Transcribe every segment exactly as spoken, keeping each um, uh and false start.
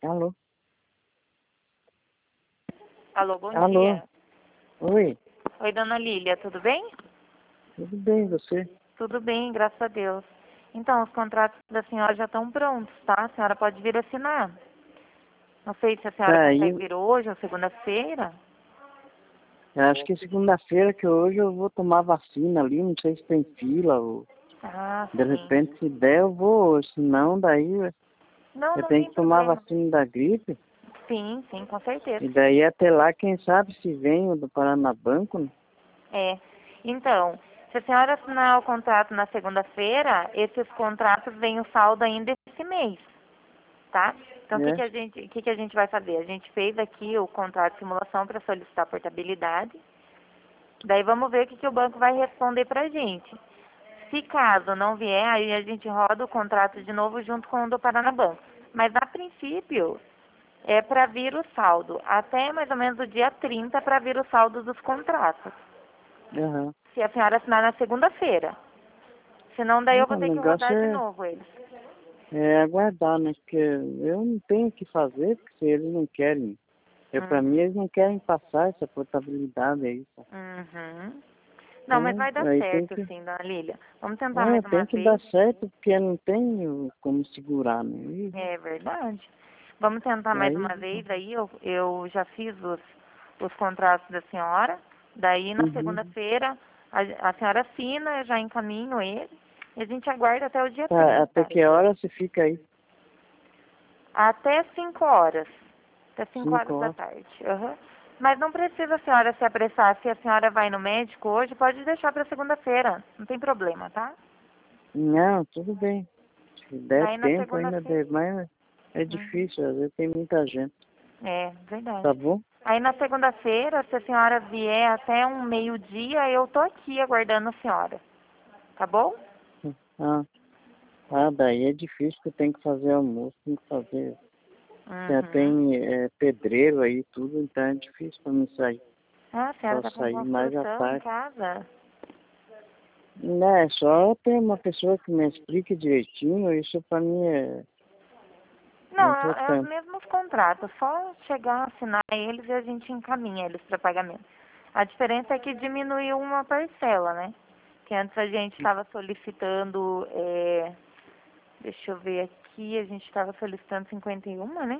Alô? Alô, bom Alô? dia. Oi, Oi, dona Lília, tudo bem? tudo bem, você? Tudo bem, graças a Deus. Então, os contratos da senhora já estão prontos, tá? A senhora pode vir assinar. Não sei se a senhora Tá consegue aí, vir hoje ou segunda-feira. eu acho que segunda-feira que hoje eu vou tomar vacina ali, não sei se tem fila ou Ah, de sim. repente se der eu vou hoje, se não daí Não, eu não tenho tem que tomar a problema. vacina da gripe Sim, sim, com certeza. e daí até lá quem sabe se vem o do Paranabanco, né? É. Então, se a senhora assinar o contrato na segunda-feira, esses contratos vêm o saldo ainda esse mês, tá? Então, o que, que, É, a gente, o que, que a gente vai fazer? A gente fez aqui o contrato de simulação para solicitar portabilidade. Daí vamos ver o que, que o banco vai responder pra gente. Se caso não vier, aí a gente roda o contrato de novo junto com o do Paranabanco. Mas a princípio é para vir o saldo. Até mais ou menos o dia trinta para vir o saldo dos contratos. aham. Se a senhora assinar na segunda-feira. Senão daí eu Não, vou o ter que negócio rodar de é, novo eles. é aguardar, né? Porque eu não tenho o que fazer, porque se eles não querem. Eu, pra Hum. mim, eles não querem passar essa portabilidade aí. Tá? Uhum. Não, mas Então, vai dar aí tem certo que. sim, dona Lília. Vamos tentar É, mais uma tem que dar vez. certo, porque não tem o- como segurar, né? E É verdade. Vamos tentar mais aí, uma vez aí. Eu, eu já fiz os, os contratos da senhora. Daí na uhum. segunda-feira a, a senhora assina, eu já encaminho ele. E a gente aguarda até o dia Tá, até trinta. que hora você fica aí? Até cinco horas. Até cinco Cinco horas da horas. tarde. Uhum. Mas não precisa a senhora se apressar. Se a senhora vai no médico hoje, pode deixar para segunda-feira. Não tem problema, tá? Não, tudo bem. Se der Daí na tempo ainda segunda-feira. der, mas é Uhum. difícil, às vezes tem muita gente. É, verdade. Tá bom? Aí na segunda-feira, se a senhora vier até um meio-dia, eu tô aqui aguardando a senhora. Tá bom? Ah, ah, daí é difícil que eu tenho que fazer almoço, tem que fazer. Já Uhum. tem é, pedreiro aí e tudo, então é difícil pra mim sair. Ah, a senhora Só tá com sair mais à construção em tarde. casa? Não, é só ter uma pessoa que me explique direitinho, isso pra mim é, é Não, é, é os importante. mesmos contratos. Só chegar, assinar eles e a gente encaminha eles para pagamento. A diferença é que diminuiu uma parcela, né? Que antes a gente estava solicitando, é, deixa eu ver aqui, a gente estava solicitando cinquenta e um, né?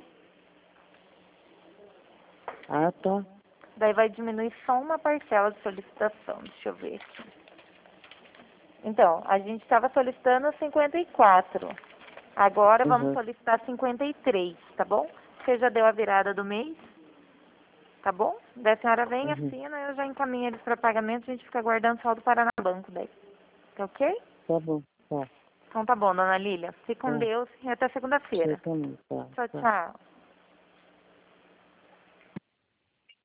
Ah, tá. Daí vai diminuir só uma parcela de solicitação. Deixa eu ver aqui. Então, a gente estava solicitando cinquenta e quatro. Agora vamos Uhum. solicitar cinquenta e três, tá bom? Você já deu a virada do mês, tá bom? Daí a senhora vem, Uhum. assina, eu já encaminho eles para pagamento, a gente fica aguardando saldo para na banco daí. Tá ok? Tá bom, tá, Então tá bom, dona Lília. Fique com tá. Deus e até Você segunda-feira. também, tá, Tchau, tá. tchau.